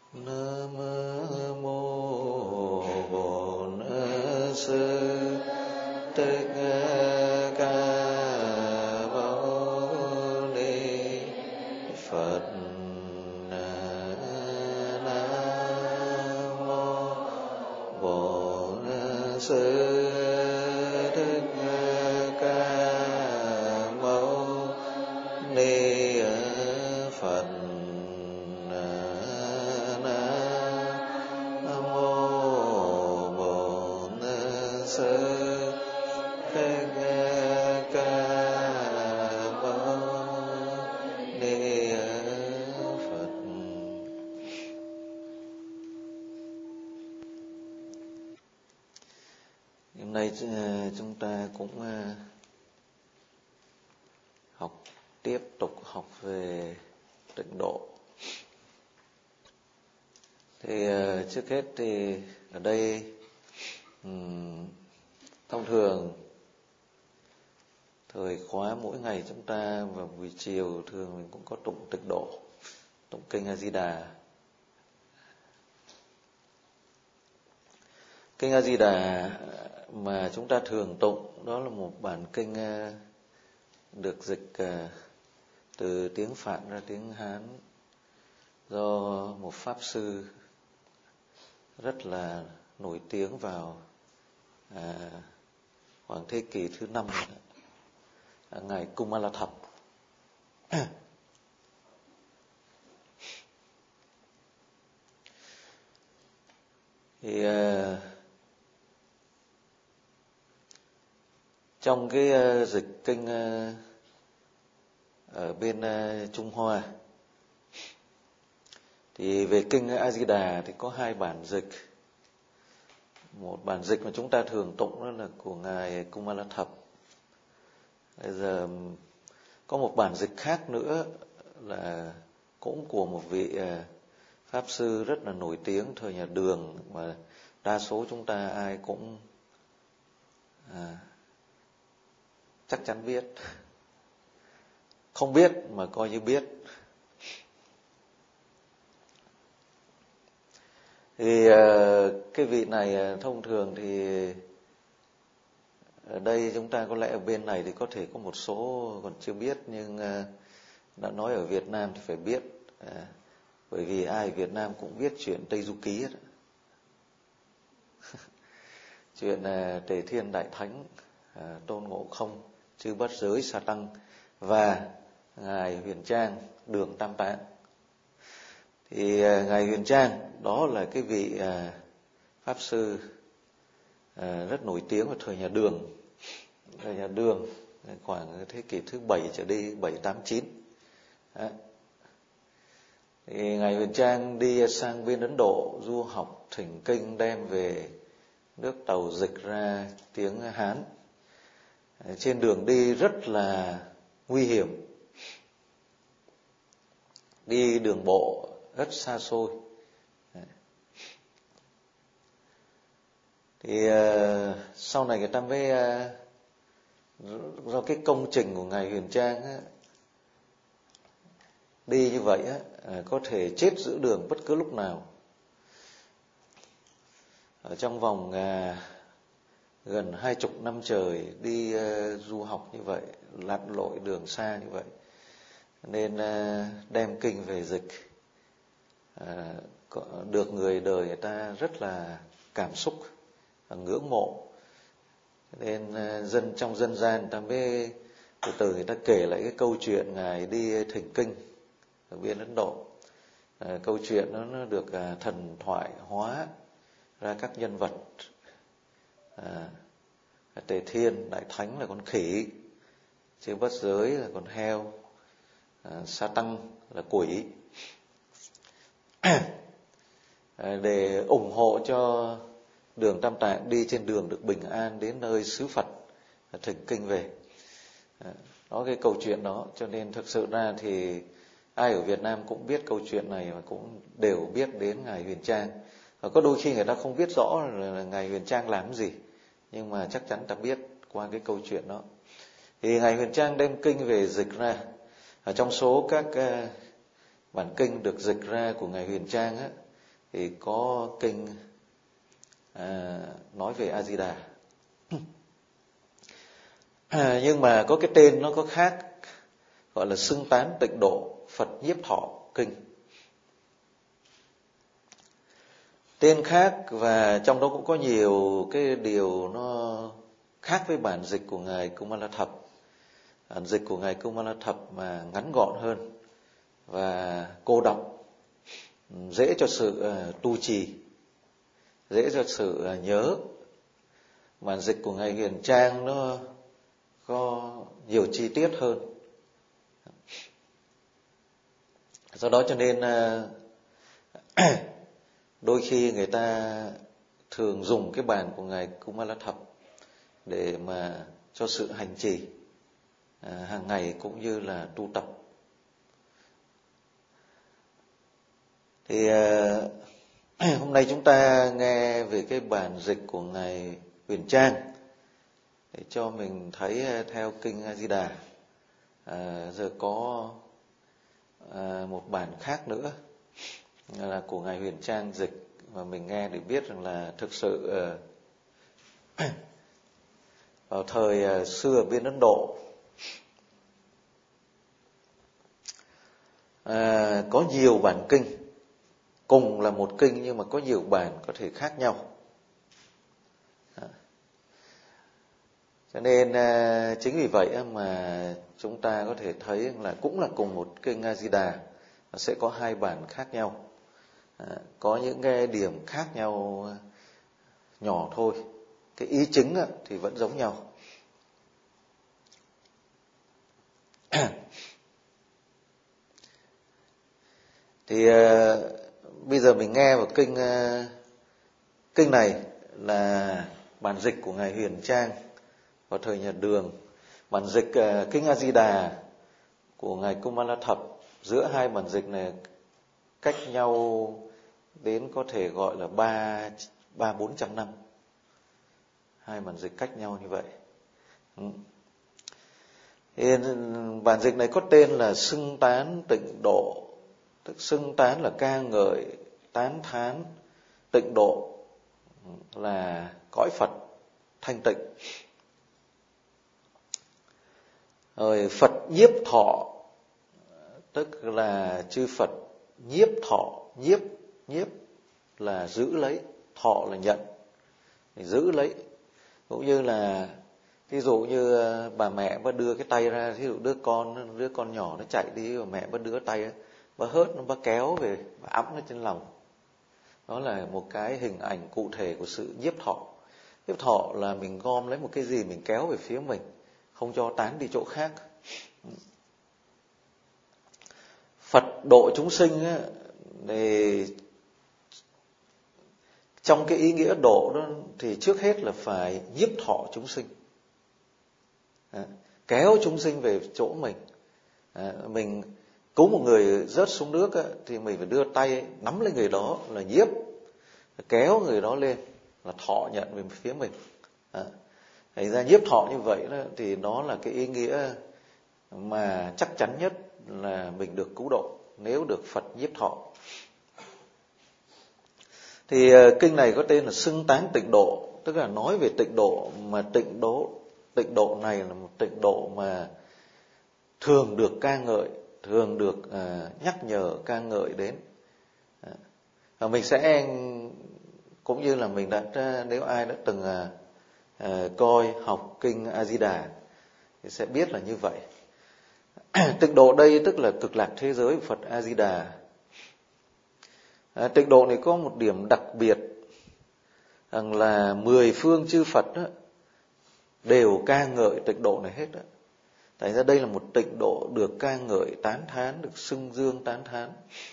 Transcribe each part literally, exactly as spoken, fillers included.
Nam mô Bổn Sư Thích Ca Mâu Ni Phật. Nam mô Bổn Sư Thích Ca Mâu Ni Phật. Hôm nay chúng ta cũng học tiếp tục học về tịnh độ. Thì trước hết thì ở đây um, thông thường thời khóa mỗi ngày chúng ta vào buổi chiều thường mình cũng có tụng tịnh độ, tụng kinh A Di Đà. Kinh A Di Đà mà chúng ta thường tụng đó là một bản kinh được dịch từ tiếng Phạn ra tiếng Hán do một pháp sư rất là nổi tiếng vào à, khoảng thế kỷ thứ năm, ngài Kumala Thập. Thì à, trong cái uh, dịch kinh uh, ở bên uh, Trung Hoa thì về kinh A Di Đà thì có hai bản dịch. Một bản dịch mà chúng ta thường tụng đó là của ngài Kumala Thập. Bây giờ có một bản dịch khác nữa là cũng của một vị uh, pháp sư rất là nổi tiếng thời nhà Đường mà đa số chúng ta ai cũng à, chắc chắn biết, không biết mà coi như biết. Thì cái vị này thông thường thì ở đây chúng ta có lẽ ở bên này thì có thể có một số còn chưa biết, nhưng đã nói ở Việt Nam thì phải biết, bởi vì ai ở Việt Nam cũng biết chuyện Tây Du Ký hết. Chuyện Tề Thiên Đại Thánh, Tôn Ngộ Không, Chư Bắt Giới Sa Tăng và ngài Huyền Trang Đường Tam Tạng. Thì ngài Huyền Trang đó là cái vị pháp sư rất nổi tiếng vào thời nhà Đường. Thời nhà Đường khoảng thế kỷ thứ bảy trở đi, bảy tám chín. Thì ngài Huyền Trang đi sang bên Ấn Độ du học thỉnh kinh, đem về nước Tàu dịch ra tiếng Hán. Trên đường đi rất là nguy hiểm, đi đường bộ rất xa xôi. Thì uh, sau này người ta mới uh, do cái công trình của ngài Huyền Trang á, đi như vậy á, uh, có thể chết giữa đường bất cứ lúc nào. Ở trong vòng uh, gần hai chục năm trời đi uh, du học như vậy, lặn lội đường xa như vậy, nên uh, đem kinh về dịch uh, được người đời người ta rất là cảm xúc và ngưỡng mộ. Nên uh, dân trong dân gian người ta mới từ từ người ta kể lại cái câu chuyện ngài đi thỉnh kinh ở bên Ấn Độ. Uh, câu chuyện đó nó được uh, thần thoại hóa ra các nhân vật. À, Tề Thiên Đại Thánh là con khỉ, Chư Bắt Giới là con heo, à, Sa Tăng là quỷ. à, để ủng hộ cho Đường Tam Tạng đi trên đường được bình an đến nơi xứ Phật thỉnh kinh về. à, đó cái câu chuyện đó, cho nên thực sự ra thì ai ở Việt Nam cũng biết câu chuyện này và cũng đều biết đến ngài Huyền Trang. Và có đôi khi người ta không biết rõ là ngài Huyền Trang làm gì, nhưng mà chắc chắn ta biết qua cái câu chuyện đó. Thì ngài Huyền Trang đem kinh về dịch ra. Ở trong số các uh, bản kinh được dịch ra của ngài Huyền Trang á, thì có kinh à, nói về A Di Đà. À, nhưng mà có cái tên nó có khác, gọi là Xưng Tán Tịnh Độ Phật Nhiếp Thọ Kinh. Tên khác, và trong đó cũng có nhiều cái điều nó khác với bản dịch của ngài Kumala Thập. Bản dịch của ngài Kumala Thập mà ngắn gọn hơn và cô đọng, dễ cho sự uh, tu trì, dễ cho sự uh, nhớ. Bản dịch của ngài Huyền Trang nó có nhiều chi tiết hơn. Do đó cho nên uh, đôi khi người ta thường dùng cái bản của ngài Kumala Thập để mà cho sự hành trì à, hàng ngày cũng như là tu tập. Thì à, hôm nay chúng ta nghe về cái bản dịch của ngài Huyền Trang để cho mình thấy theo kinh A Di Đà. À, giờ có à, một bản khác nữa là của ngài Huyền Trang dịch, mà mình nghe để biết rằng là thực sự uh, vào thời uh, xưa ở bên Ấn Độ uh, có nhiều bản kinh, cùng là một kinh nhưng mà có nhiều bản có thể khác nhau. uh. Cho nên uh, chính vì vậy mà chúng ta có thể thấy là cũng là cùng một kinh A Di Đà sẽ có hai bản khác nhau. À, có những cái điểm khác nhau nhỏ thôi, cái ý chính thì vẫn giống nhau. Thì à, bây giờ mình nghe vào kinh à, kinh này là bản dịch của ngài Huyền Trang vào thời nhà Đường. Bản dịch à, kinh A Di Đà của ngài Kumala Thập, giữa hai bản dịch này cách nhau đến có thể gọi là ba ba bốn trăm năm. Hai bản dịch cách nhau như vậy. Ừ. Thì bản dịch này có tên là Xưng Tán Tịnh Độ, tức xưng tán là ca ngợi, tán thán, tịnh độ là cõi Phật thanh tịnh. Rồi Phật nhiếp thọ, tức là chư Phật nhiếp thọ. Nhiếp nhiếp là giữ lấy, thọ là nhận, giữ lấy. Cũng như là ví dụ như bà mẹ bà đưa cái tay ra, ví dụ đứa con đứa con nhỏ nó chạy đi, và mẹ bà đưa tay, bà hớt nó, bà kéo về, bà ẵm nó trên lòng. Đó là một cái hình ảnh cụ thể của sự nhiếp thọ. Nhiếp thọ là mình gom lấy một cái gì mình kéo về phía mình, không cho tán đi chỗ khác. Phật độ chúng sinh á, thì trong cái ý nghĩa độ đó thì trước hết là phải nhiếp thọ chúng sinh, à, kéo chúng sinh về chỗ mình. À, mình cứu một người rớt xuống nước á, thì mình phải đưa tay nắm lấy người đó là nhiếp, kéo người đó lên là thọ nhận về phía mình. À, thành ra nhiếp thọ như vậy đó, thì nó là cái ý nghĩa mà chắc chắn nhất là mình được cứu độ nếu được Phật nhiếp thọ. Thì kinh này có tên là Xưng Tán Tịnh Độ, tức là nói về tịnh độ, mà tịnh độ tịnh độ này là một tịnh độ mà thường được ca ngợi, thường được uh, nhắc nhở ca ngợi đến. À, và mình sẽ, cũng như là mình đã, nếu ai đã từng uh, coi học kinh A Di Đà thì sẽ biết là như vậy. Tịnh độ đây tức là cực lạc thế giới của Phật A Di Đà. À, tịnh độ này có một điểm đặc biệt rằng là mười phương chư Phật đó, đều ca ngợi tịnh độ này hết đó. Tại ra đây là một tịnh độ được ca ngợi, tán thán, được xưng dương tán thán,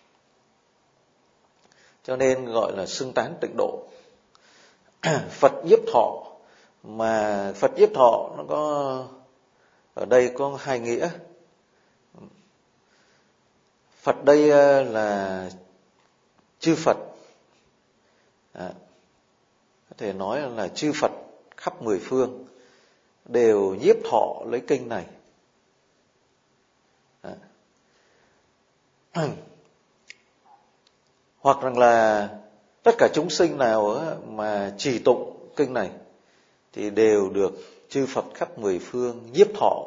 cho nên gọi là xưng tán tịnh độ. Phật nhiếp thọ, mà Phật nhiếp thọ nó có ở đây có hai nghĩa. Phật đây là chư Phật, à, có thể nói là chư Phật khắp mười phương đều nhiếp thọ lấy kinh này. À. hoặc rằng là tất cả chúng sinh nào mà trì tụng kinh này thì đều được chư Phật khắp mười phương nhiếp thọ.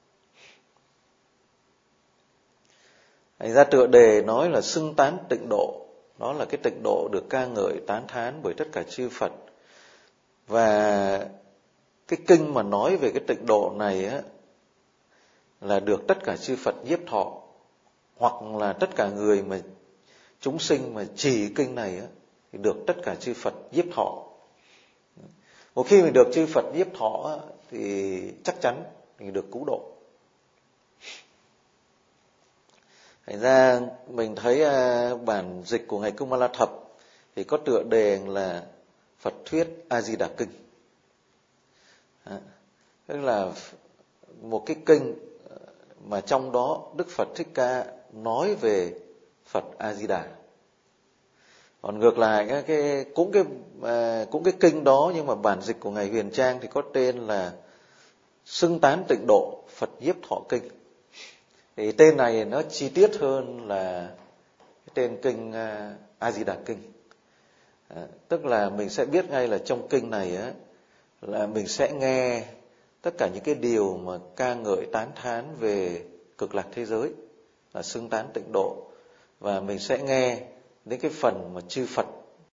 Thành ra tựa đề nói là xưng tán tịnh độ, đó là cái tịnh độ được ca ngợi tán thán bởi tất cả chư Phật. Và cái kinh mà nói về cái tịnh độ này á, là được tất cả chư Phật nhiếp thọ, hoặc là tất cả người mà chúng sinh mà trì kinh này á, thì được tất cả chư Phật nhiếp thọ. Một khi mình được chư Phật nhiếp thọ á, thì chắc chắn mình được cứu độ. Thành ra mình thấy bản dịch của Ngài Kumala Thập thì có tựa đề là Phật thuyết A Di Đà Kinh. Tức là một cái kinh mà trong đó Đức Phật Thích Ca nói về Phật A Di Đà. Còn ngược lại cái, cái cũng cái cũng cái kinh đó, nhưng mà bản dịch của Ngài Huyền Trang thì có tên là Xưng Tán Tịnh Độ Phật Nhiếp Thọ Kinh. Thì tên này nó chi tiết hơn là cái tên kinh A Di Đà Kinh. À, tức là mình sẽ biết ngay là trong kinh này á, là mình sẽ nghe tất cả những cái điều mà ca ngợi tán thán về cực lạc thế giới, là xưng tán tịnh độ, và mình sẽ nghe đến cái phần mà chư Phật